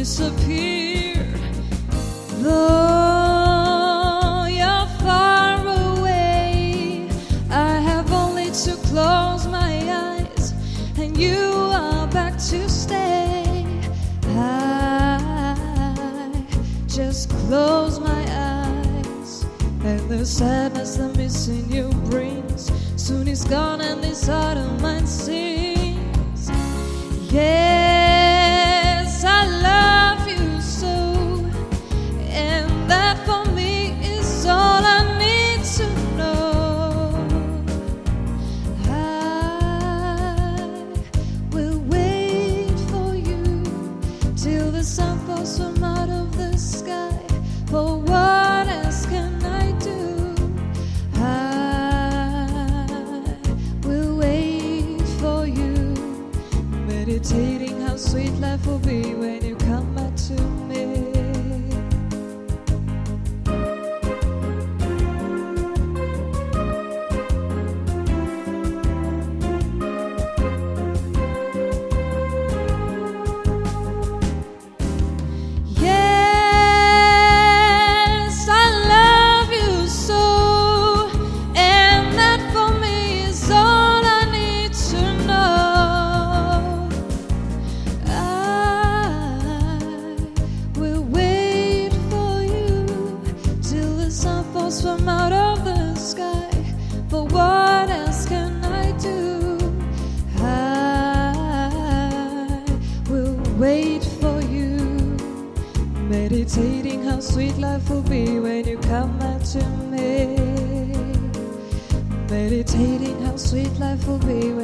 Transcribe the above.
disappear. Though you're far away, I have only to close my eyes and you are back to stay. I just close my eyes, and the sadness that missing you brings soon is gone, and this heart of mine sings. Yes, I love you so, and that for me is all I need to know. I will wait for you till the sun falls from out of the sky. For what else can I do? I will wait for you, meditating how sweet life will be when you come back to me. Yes, I love you so, and that for me is all I need to know. I will wait for you till the sun falls from out of the sky. For what else can I do? I will wait for you, meditating how sweet life will be when you come back to me. Meditating how sweet life will be when